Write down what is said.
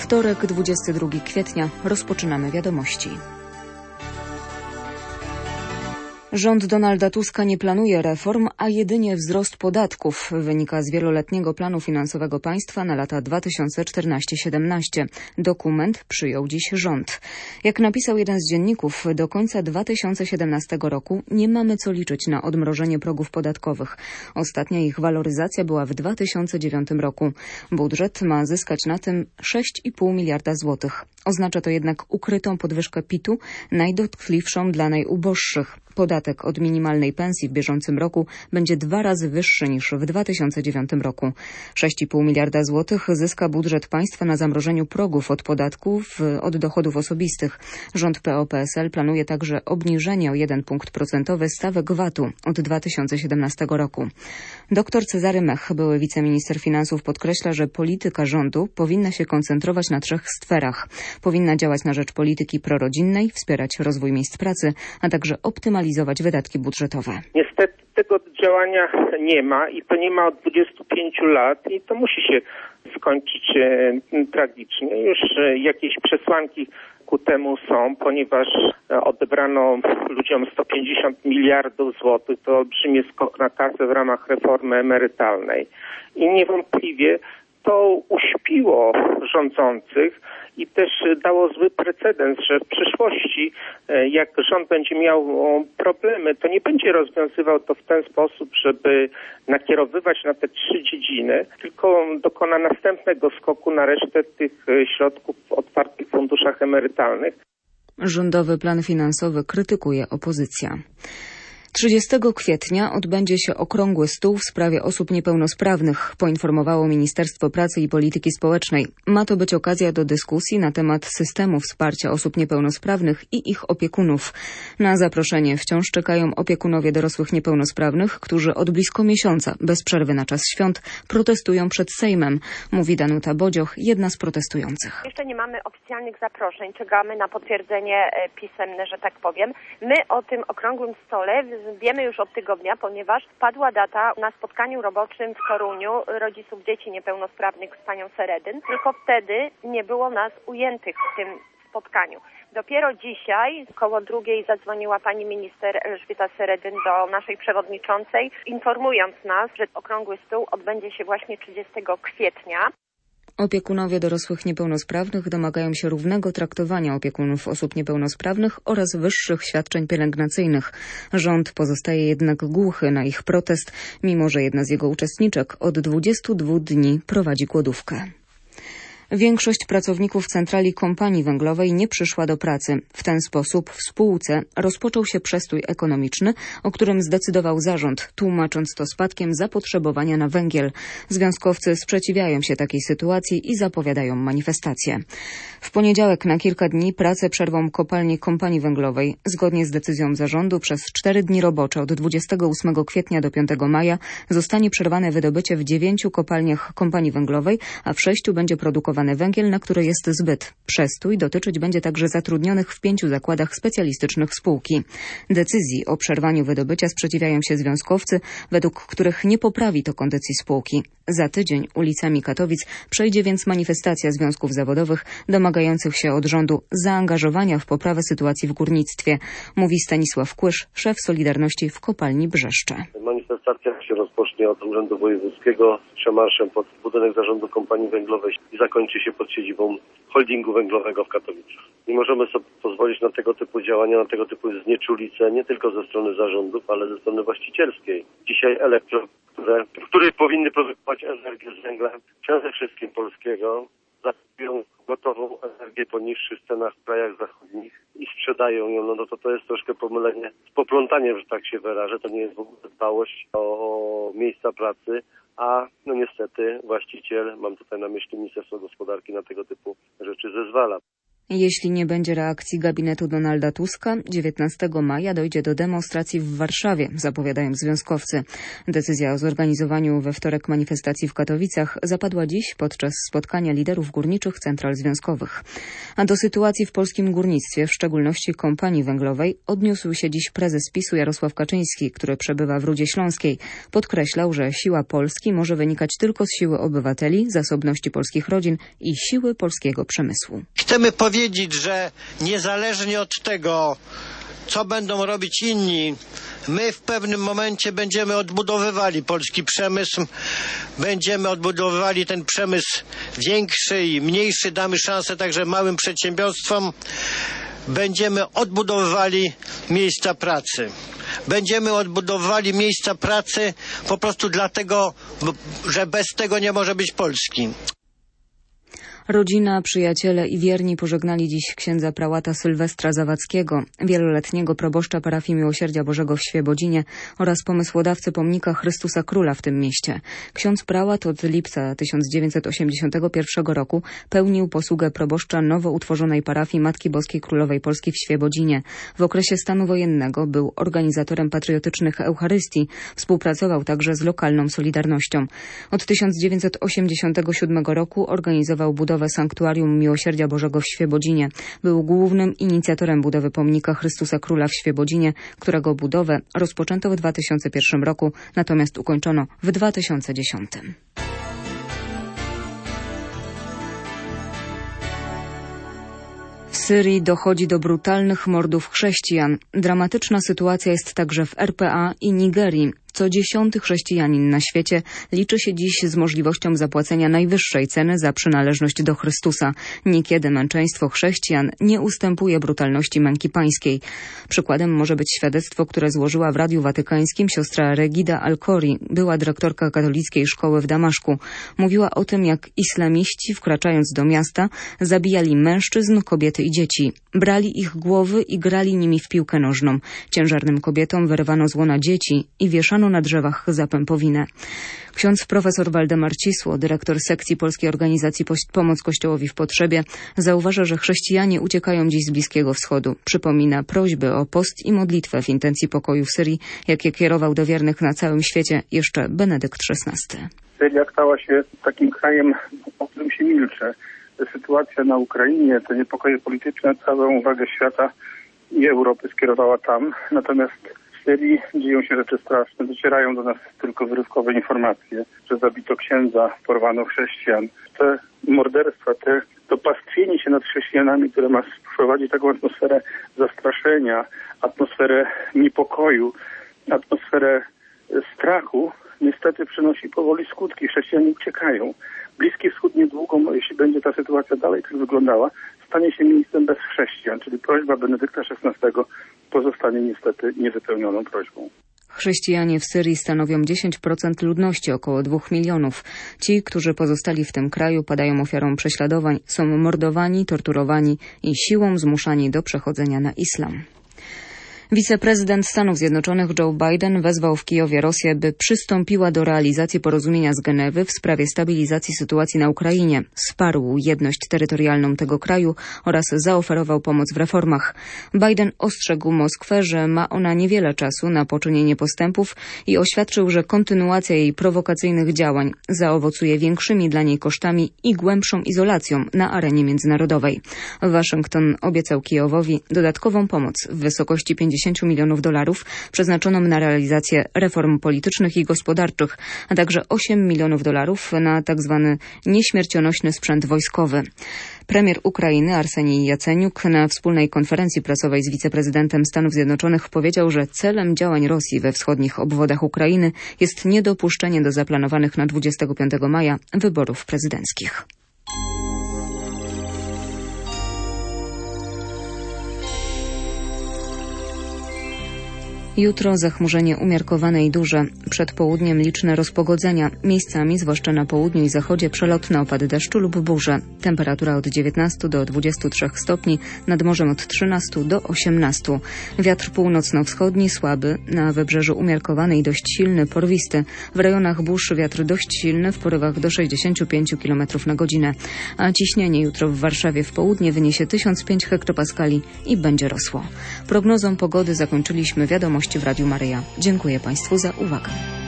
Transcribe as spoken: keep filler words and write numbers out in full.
Wtorek, dwudziestego drugiego kwietnia. Rozpoczynamy wiadomości. Rząd Donalda Tuska nie planuje reform, a jedynie wzrost podatków. Wynika z wieloletniego planu finansowego państwa na lata dwa tysiące czternaście do siedemnaście. Dokument przyjął dziś rząd. Jak napisał jeden z dzienników, do końca dwa tysiące siedemnastego roku nie mamy co liczyć na odmrożenie progów podatkowych. Ostatnia ich waloryzacja była w dwa tysiące dziewiątym roku. Budżet ma zyskać na tym sześć i pół miliarda złotych. Oznacza to jednak ukrytą podwyżkę pitu, najdotkliwszą dla najuboższych. Podatek od minimalnej pensji w bieżącym roku będzie dwa razy wyższy niż w dwa tysiące dziewiątym roku. sześć i pół miliarda złotych zyska budżet państwa na zamrożeniu progów od podatków od dochodów osobistych. Rząd P O P S L planuje także obniżenie o jeden punkt procentowy stawek V A T-u od dwa tysiące siedemnastego roku. Doktor Cezary Mech, były wiceminister finansów, podkreśla, że polityka rządu powinna się koncentrować na trzech sferach. Powinna działać na rzecz polityki prorodzinnej, wspierać rozwój miejsc pracy, a także optymalizować wydatki budżetowe. Niestety tego działania nie ma i to nie ma od dwudziestu pięciu lat i to musi się skończyć e, tragicznie. Już e, jakieś przesłanki ku temu są, ponieważ odebrano ludziom sto pięćdziesiąt miliardów złotych. To olbrzymi skok na kasę w ramach reformy emerytalnej. I niewątpliwie to uśpiło rządzących i też dało zły precedens, że w przyszłości, jak rząd będzie miał problemy, to nie będzie rozwiązywał to w ten sposób, żeby nakierowywać na te trzy dziedziny, tylko dokona następnego skoku na resztę tych środków w otwartych funduszach emerytalnych. Rządowy plan finansowy krytykuje opozycja. trzydziestego kwietnia odbędzie się okrągły stół w sprawie osób niepełnosprawnych, poinformowało Ministerstwo Pracy i Polityki Społecznej. Ma to być okazja do dyskusji na temat systemu wsparcia osób niepełnosprawnych i ich opiekunów. Na zaproszenie wciąż czekają opiekunowie dorosłych niepełnosprawnych, którzy od blisko miesiąca, bez przerwy na czas świąt, protestują przed Sejmem, mówi Danuta Bodzioch, jedna z protestujących. Jeszcze nie mamy oficjalnych zaproszeń, czekamy na potwierdzenie pisemne, że tak powiem. My o tym okrągłym stole wiemy już od tygodnia, ponieważ padła data na spotkaniu roboczym w Toruniu rodziców dzieci niepełnosprawnych z panią Seredyn. Tylko wtedy nie było nas ujętych w tym spotkaniu. Dopiero dzisiaj, koło drugiej, zadzwoniła pani minister Elżbieta Seredyn do naszej przewodniczącej, informując nas, że okrągły stół odbędzie się właśnie trzydziestego kwietnia. Opiekunowie dorosłych niepełnosprawnych domagają się równego traktowania opiekunów osób niepełnosprawnych oraz wyższych świadczeń pielęgnacyjnych. Rząd pozostaje jednak głuchy na ich protest, mimo że jedna z jego uczestniczek od dwudziestu dwóch dni prowadzi głodówkę. Większość pracowników centrali kompanii węglowej nie przyszła do pracy. W ten sposób w spółce rozpoczął się przestój ekonomiczny, o którym zdecydował zarząd, tłumacząc to spadkiem zapotrzebowania na węgiel. Związkowcy sprzeciwiają się takiej sytuacji i zapowiadają manifestacje. W poniedziałek na kilka dni pracę przerwą kopalni kompanii węglowej. Zgodnie z decyzją zarządu przez cztery dni robocze od dwudziestego ósmego kwietnia do piątego maja zostanie przerwane wydobycie w dziewięciu kopalniach kompanii węglowej, a w sześciu będzie produkowany węgiel, na który jest zbyt. Przestój dotyczyć będzie także zatrudnionych w pięciu zakładach specjalistycznych spółki. Decyzji o przerwaniu wydobycia sprzeciwiają się związkowcy, według których nie poprawi to kondycji spółki. Za tydzień ulicami Katowic przejdzie więc manifestacja związków zawodowych domagających się od rządu zaangażowania w poprawę sytuacji w górnictwie, mówi Stanisław Kłysz, szef Solidarności w kopalni Brzeszcze. Manifestacja się rozpocznie od Urzędu Wojewódzkiego z przemarszem pod budynek zarządu kompanii węglowej i zakończy się pod siedzibą holdingu węglowego w Katowicach. Nie możemy sobie pozwolić na tego typu działania, na tego typu znieczulicę, nie tylko ze strony zarządów, ale ze strony właścicielskiej. Dzisiaj elektro, które, które powinny produkować energię z węgla, przede wszystkim polskiego, zakupują gotową energię po niższych cenach w krajach zachodnich i sprzedają ją, no, no to to jest troszkę pomylenie, poplątanie, że tak się wyrażę, to nie jest w ogóle dbałość o miejsca pracy, a no niestety właściciel, mam tutaj na myśli Ministerstwo Gospodarki, na tego typu rzeczy zezwala. Jeśli nie będzie reakcji gabinetu Donalda Tuska, dziewiętnastego maja dojdzie do demonstracji w Warszawie, zapowiadają związkowcy. Decyzja o zorganizowaniu we wtorek manifestacji w Katowicach zapadła dziś podczas spotkania liderów górniczych central związkowych. A do sytuacji w polskim górnictwie, w szczególności kompanii węglowej, odniósł się dziś prezes PiSu Jarosław Kaczyński, który przebywa w Rudzie Śląskiej. Podkreślał, że siła Polski może wynikać tylko z siły obywateli, zasobności polskich rodzin i siły polskiego przemysłu. Chcemy powiedzieć, że niezależnie od tego, co będą robić inni, my w pewnym momencie będziemy odbudowywali polski przemysł, będziemy odbudowywali ten przemysł większy i mniejszy, damy szansę także małym przedsiębiorstwom, będziemy odbudowywali miejsca pracy. Będziemy odbudowywali miejsca pracy po prostu dlatego, że bez tego nie może być Polski. Rodzina, przyjaciele i wierni pożegnali dziś księdza prałata Sylwestra Zawadzkiego, wieloletniego proboszcza parafii Miłosierdzia Bożego w Świebodzinie oraz pomysłodawcę pomnika Chrystusa Króla w tym mieście. Ksiądz prałat od lipca tysiąc dziewięćset osiemdziesiątego pierwszego roku pełnił posługę proboszcza nowo utworzonej parafii Matki Boskiej Królowej Polski w Świebodzinie. W okresie stanu wojennego był organizatorem patriotycznych Eucharystii, współpracował także z lokalną Solidarnością. Od tysiąc dziewięćset osiemdziesiątego siódmego roku organizował budowę Sanktuarium Miłosierdzia Bożego w Świebodzinie. Był głównym inicjatorem budowy pomnika Chrystusa Króla w Świebodzinie, którego budowę rozpoczęto w dwa tysiące pierwszym roku, natomiast ukończono w dwa tysiące dziesiątym. W Syrii dochodzi do brutalnych mordów chrześcijan. Dramatyczna sytuacja jest także w R P A i Nigerii. Co dziesiąty chrześcijanin na świecie liczy się dziś z możliwością zapłacenia najwyższej ceny za przynależność do Chrystusa. Niekiedy męczeństwo chrześcijan nie ustępuje brutalności męki pańskiej. Przykładem może być świadectwo, które złożyła w Radiu Watykańskim siostra Regida Alcori, była dyrektorka katolickiej szkoły w Damaszku. Mówiła o tym, jak islamiści, wkraczając do miasta, zabijali mężczyzn, kobiety i dzieci. Brali ich głowy i grali nimi w piłkę nożną. Ciężarnym kobietom wyrwano z łona dzieci i wieszano na drzewach za pępowinę. Ksiądz profesor Waldemar Cisło, dyrektor sekcji Polskiej Organizacji Pomoc Kościołowi w Potrzebie, zauważa, że chrześcijanie uciekają dziś z Bliskiego Wschodu. Przypomina prośby o post i modlitwę w intencji pokoju w Syrii, jakie kierował do wiernych na całym świecie jeszcze Benedykt szesnasty. Syria stała się takim krajem, o którym się milczy. Sytuacja na Ukrainie, te niepokoje polityczne, całą uwagę świata i Europy skierowała tam. Natomiast w Syrii dzieją się rzeczy straszne. Docierają do nas tylko wyrywkowe informacje, że zabito księdza, porwano chrześcijan. Te morderstwa, te, to pastwienie się nad chrześcijanami, które ma wprowadzić taką atmosferę zastraszenia, atmosferę niepokoju, atmosferę strachu, niestety przynosi powoli skutki. Chrześcijanie uciekają. Bliski Wschód niedługo, jeśli będzie ta sytuacja dalej tak wyglądała, stanie się miejscem bez chrześcijan, czyli prośba Benedykta szesnastego pozostanie niestety niewypełnioną prośbą. Chrześcijanie w Syrii stanowią dziesięć procent ludności, około dwóch milionów. Ci, którzy pozostali w tym kraju, padają ofiarą prześladowań, są mordowani, torturowani i siłą zmuszani do przechodzenia na islam. Wiceprezydent Stanów Zjednoczonych Joe Biden wezwał w Kijowie Rosję, by przystąpiła do realizacji porozumienia z Genewy w sprawie stabilizacji sytuacji na Ukrainie. Wsparł jedność terytorialną tego kraju oraz zaoferował pomoc w reformach. Biden ostrzegł Moskwę, że ma ona niewiele czasu na poczynienie postępów i oświadczył, że kontynuacja jej prowokacyjnych działań zaowocuje większymi dla niej kosztami i głębszą izolacją na arenie międzynarodowej. Waszyngton obiecał Kijowowi dodatkową pomoc w wysokości pięćdziesiąt milionów dolarów przeznaczoną na realizację reform politycznych i gospodarczych, a także osiem milionów dolarów na tzw. nieśmiercionośny sprzęt wojskowy. Premier Ukrainy Arsenij Jaceniuk na wspólnej konferencji prasowej z wiceprezydentem Stanów Zjednoczonych powiedział, że celem działań Rosji we wschodnich obwodach Ukrainy jest niedopuszczenie do zaplanowanych na dwudziestego piątego maja wyborów prezydenckich. Jutro zachmurzenie umiarkowane i duże. Przed południem liczne rozpogodzenia. Miejscami, zwłaszcza na południu i zachodzie, przelotne opady deszczu lub burze. Temperatura od dziewiętnastu do dwudziestu trzech stopni, nad morzem od trzynastu do osiemnastu. Wiatr północno-wschodni słaby, na wybrzeżu umiarkowany i dość silny, porwisty. W rejonach burz wiatr dość silny, w porywach do sześćdziesięciu pięciu kilometrów na godzinę. A ciśnienie jutro w Warszawie w południe wyniesie tysiąc pięć hektopaskali i będzie rosło. Prognozą pogody zakończyliśmy wiadomości w Radiu Maryja. Dziękuję Państwu za uwagę.